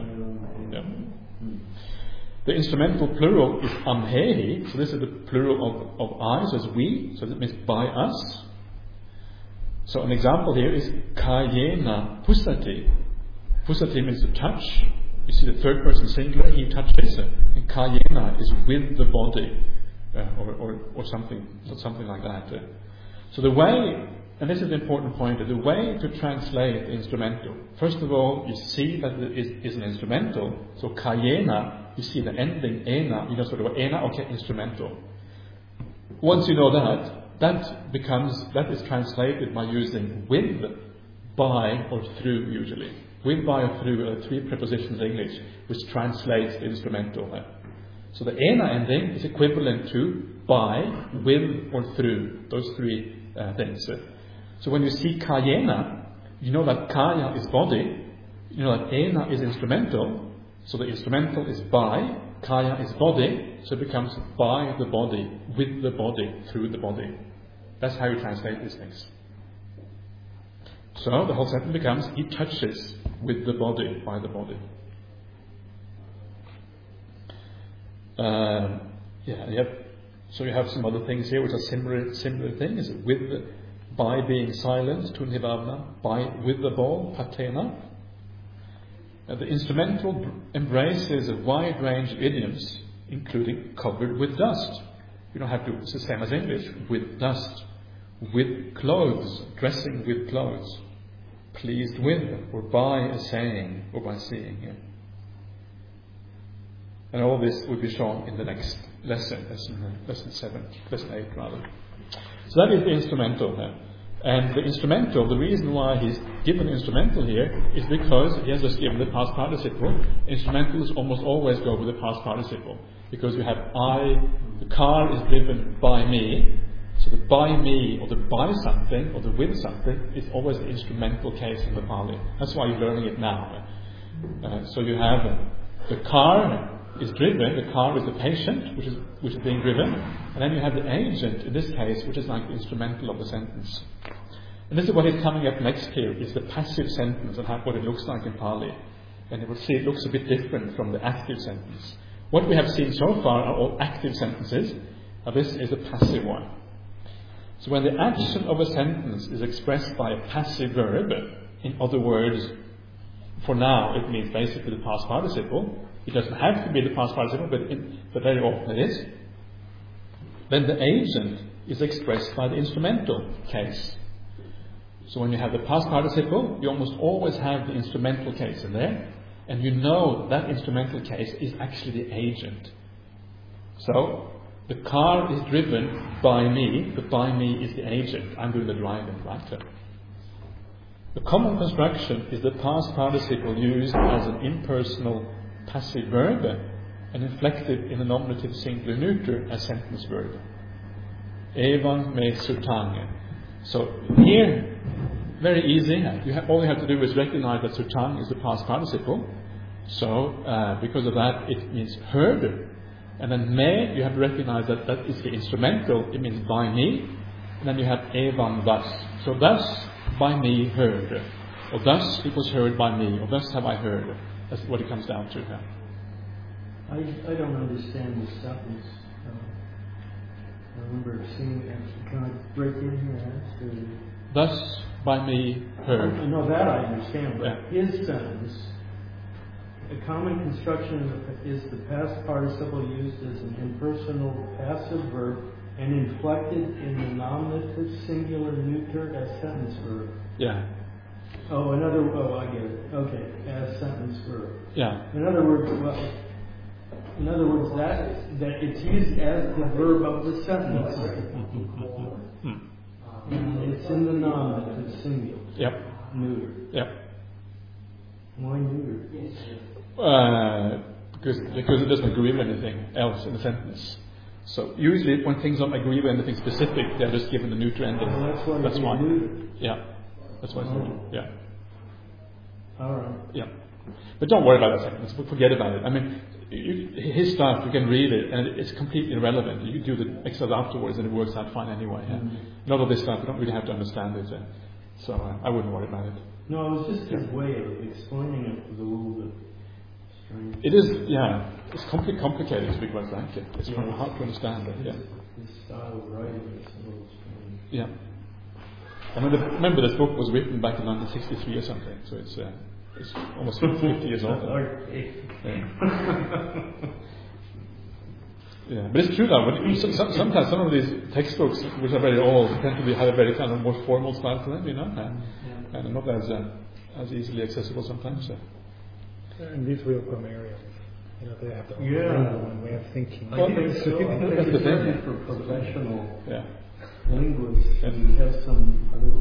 S1: The instrumental plural is amhehi. So this is the plural of I. So it's we. So that means by us. So an example here is kayena pusati. Pusati means to touch. You see the third person singular, he touches, and kayena is with the body, or something like that. So the way And this is the important point. The way to translate instrumental, first of all, you see that it is an instrumental. So kayena, you see the ending ena, you know sort of ena, okay, instrumental. Once you know that is translated by using with, by, or through usually. With, by, or through are three prepositions in English which translates the instrumental. So the ena ending is equivalent to by, with, or through, those three things. So when you see kayena, you know that kaya is body, you know that ena is instrumental, so the instrumental is by, kaya is body, so it becomes by the body, with the body, through the body. That's how you translate these things. So the whole sentence becomes, he touches with the body, by the body. So you have some other things here which are similar things. By being silent, tunhivavna, by with the ball, patena. The instrumental embraces a wide range of idioms, including covered with dust. You don't have to, it's the same as English, with dust, with clothes, dressing with clothes, pleased with, or by a saying, or by seeing. Yeah. And all this will be shown in the next lesson 8 rather. So that is the instrumental there. And the instrumental, the reason why he's given instrumental here is because he has just given the past participle. Instrumentals almost always go with the past participle. Because you have the car is driven by me. So the by me, or the by something, or the with something, is always the instrumental case in the Pali. That's why you're learning it now. So you have the car is driven, the car is the patient, which is being driven, and then you have the agent, in this case, which is like the instrumental of the sentence. And this is what is coming up next here, is the passive sentence and what it looks like in Pali. And you will see it looks a bit different from the active sentence. What we have seen so far are all active sentences, and this is a passive one. So when the action of a sentence is expressed by a passive verb, in other words, for now it means basically the past participle. It doesn't have to be the past participle, but very often it is. Then the agent is expressed by the instrumental case. So when you have the past participle, you almost always have the instrumental case in there, and you know that instrumental case is actually the agent. So the car is driven by me, but by me is the agent. I'm doing the driving, right? The common construction is the past participle used as an impersonal passive verb and inflected in the nominative singular neuter as sentence verb. Evan me sutang. So here, very easy. All you have to do is recognize that sutang is the past participle. So because of that, it means heard. And then me, you have to recognize that is the instrumental. It means by me. And then you have evan thus. So thus by me heard. Or thus it was heard by me. Or thus have I heard. That's what it comes down to here.
S2: I don't understand the sentence. I remember seeing it. Can I break in here?
S1: Thus by me heard.
S2: I know that I understand, but
S1: Yeah.
S2: his sentence, a common construction is the past participle used as an impersonal passive verb and inflected in the nominative singular neuter as sentence verb.
S1: Yeah.
S2: I get it. Okay, as sentence verb.
S1: Yeah.
S2: In other words, that it's used as the verb of the sentence. It's in the nominative singular.
S1: Yep.
S2: Neuter.
S1: Yep.
S2: Why neuter?
S1: Because it doesn't agree with anything else in the sentence. So usually when things don't agree with anything specific, they're just given the neuter ending.
S2: Well,
S1: that's why.
S2: Neuter.
S1: Yeah. That's why it's neuter. Yeah.
S2: All right.
S1: Yeah. But don't worry about that sentence. Forget about it. I mean, his stuff, you can read it, and it's completely irrelevant. You do the exercise afterwards, and it works out fine anyway. Yeah? None of this stuff, you don't really have to understand it. So I wouldn't worry about it.
S2: No, it was just his way of explaining it was a little bit strange.
S1: It is, yeah. It's complicated, to be quite frank. It's hard to understand it. Yeah.
S2: His style of writing is a little strange.
S1: Yeah. I mean, remember this book was written back in 1963 or something, so it's almost 50 years old.
S2: Okay.
S1: Yeah, but it's true though. Sometimes some of these textbooks, which are very old, tend to have a very kind of more formal style to them, and not as easily accessible sometimes.
S4: And these real grammarians, they have their own way of thinking.
S2: I think it's
S1: that's the thing.
S2: for professional
S1: Yeah.
S2: linguists, and you have some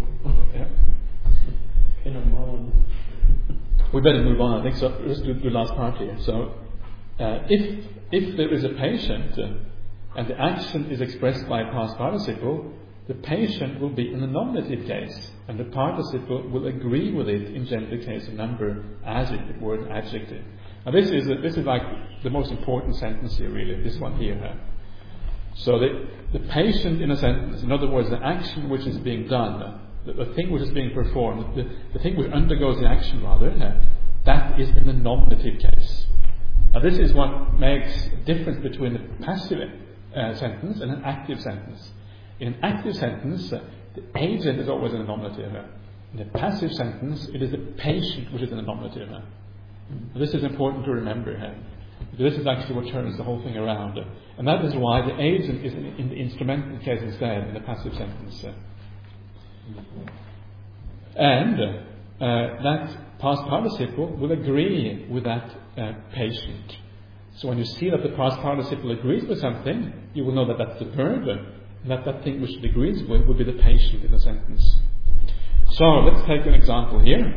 S2: kind of mind.
S1: We better move on. I think so. Let's do the last part here. So, if there is a patient and the action is expressed by a past participle, the patient will be in the nominative case, and the participle will agree with it in genitive case and number as if it were an adjective. Now, this is like the most important sentence here, really. This one here. So the patient in a sentence, in other words, the action which is being done, the thing which is being performed, the thing which undergoes the action rather, that is in the nominative case. Now this is what makes a difference between a passive sentence and an active sentence. In an active sentence, the agent is always in the nominative. In a passive sentence, it is the patient which is in the nominative. This is important to remember. This is actually what turns the whole thing around. And that is why the agent is in the instrumental case instead, in the passive sentence. And that past participle will agree with that patient. So when you see that the past participle agrees with something, you will know that that's the verb, and that thing which it agrees with will be the patient in the sentence. So let's take an example here.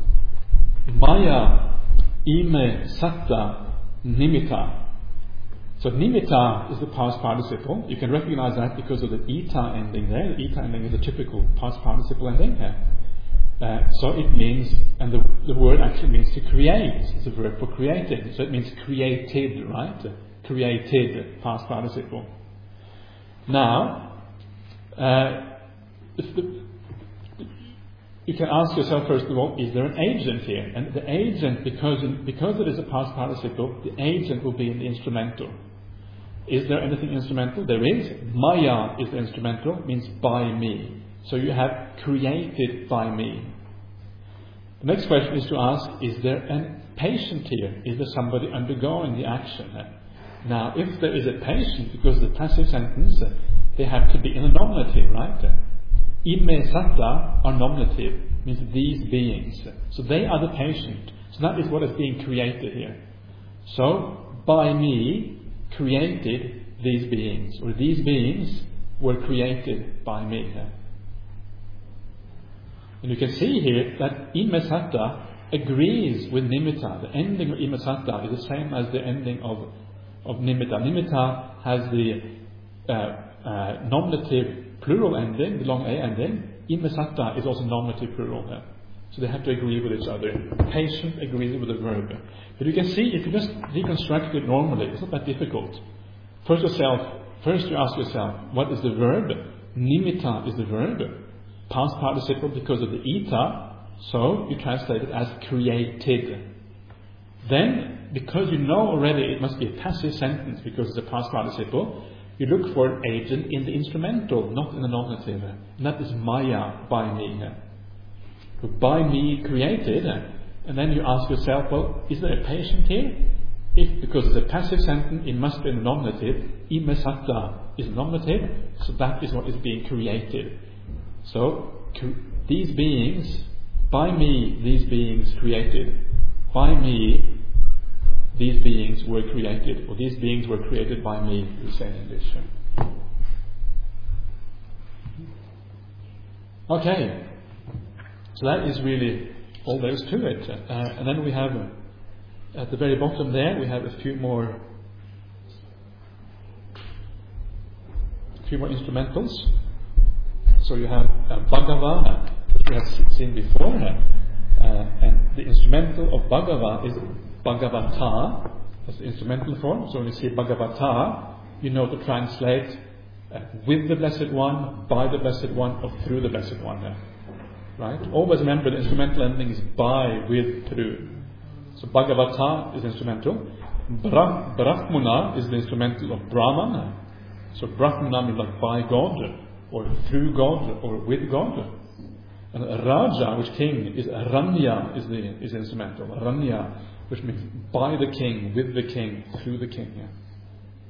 S1: Maya ime satta nimitta. So nimitta is the past participle. You can recognize that because of the ita ending there. The ita ending is a typical past participle ending. So it means, and the word actually means to create. It's a verb for creating. So it means created, right? Created, past participle. Now, you can ask yourself first of all, is there an agent here? And the agent, because it is a past participle, the agent will be in the instrumental. Is there anything instrumental? There is. Maya is the instrumental, means by me. So you have created by me. The next question is to ask, is there a patient here? Is there somebody undergoing the action? Now, if there is a patient, because the passive sentence, they have to be in a nominative, right? Ime satta are nominative, means these beings. So they are the patient. So that is what is being created here. So, by me, created these beings, or these beings were created by me. And you can see here that ime satta agrees with nimitta. The ending of ime satta is the same as the ending of nimitta. Nimitta has the nominative plural ending, the long A ending. Ime satta is also nominative plural. So they have to agree with each other. Patient agrees with the verb. But you can see, if you just deconstruct it normally, it's not that difficult. First you ask yourself, what is the verb? Nimitta is the verb. Past participle because of the ita, so you translate it as created. Then, because you know already it must be a passive sentence because it's a past participle, you look for an agent in the instrumental, not in the nominative. And that is Maya, by me. So by me created, and then you ask yourself, well, is there a patient here? If, because it's a passive sentence, it must be in the nominative. Ime satta is nominative, so that is what is being created. So, these beings, by me, these beings created. By me, these beings were created. Or these beings were created by me, we say in English. Okay. So that is really all there is to it. And then we have, at the very bottom there, we have a few more instrumentals. So you have Bhagava, which we have seen before, and the instrumental of Bhagava is Bhagavata. That's the instrumental form. So when you see Bhagavata, you know to translate with the Blessed One, by the Blessed One, or through the Blessed One. Right? Always remember the instrumental ending is by, with, through. So Bhagavata is instrumental. Brahmana is the instrumental of Brahman. So Brahmana means like by God, or through God, or with God. And Raja, which king, is Ranya, is instrumental. Ranya, which means by the king, with the king, through the king.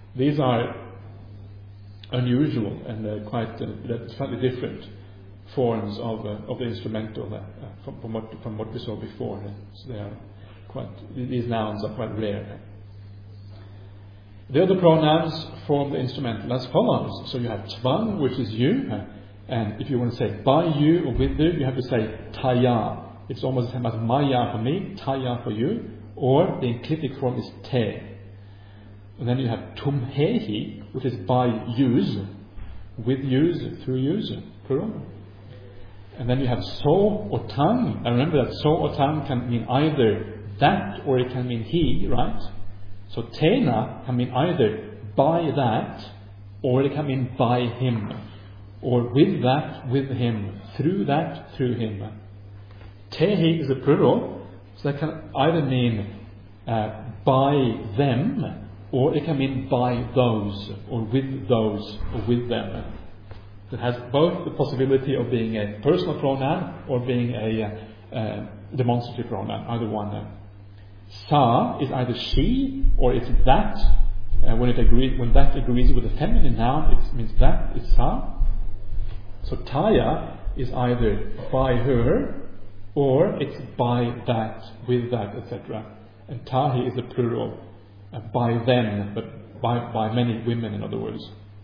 S1: These are unusual and quite slightly different forms of the instrumental from what we saw before. So they are these nouns are quite rare. The other pronouns form the instrumental as follows. So you have tvang, which is you, and if you want to say by you or with you have to say taya. It's almost the same as maya for me, taya for you, or the enclitic form is te. And then you have tumhehi, which is by use, with use, through use, plural. And then you have so or tang. And remember that so or tang can mean either that or it can mean he, right? So tena can mean either by that or it can mean by him. Or with that, with him. Through that, through him. Tehi is a plural, so that can either mean by them or it can mean by those or with them. It has both the possibility of being a personal pronoun or being a demonstrative pronoun, either one. Sa is either she or it's that. When that agrees with the feminine noun, it means that, it's sa. So taya is either by her or it's by that, with that, etc. And tahi is the plural, by them, but by many women, in other words.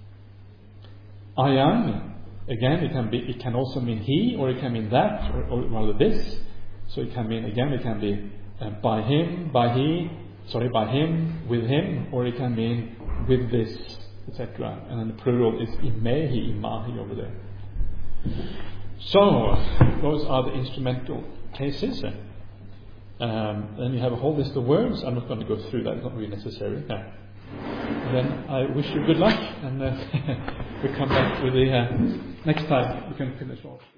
S1: Ayang, again, it can also mean he, or it can mean that, or rather this. So it can be by him, by him, with him, or it can mean with this, etc. And then the plural is imehi, imahi over there. So those are the instrumental cases. Then you have a whole list of words. I'm not going to go through that; it's not really necessary. Then I wish you good luck, and we'll come back with the next time we can finish off.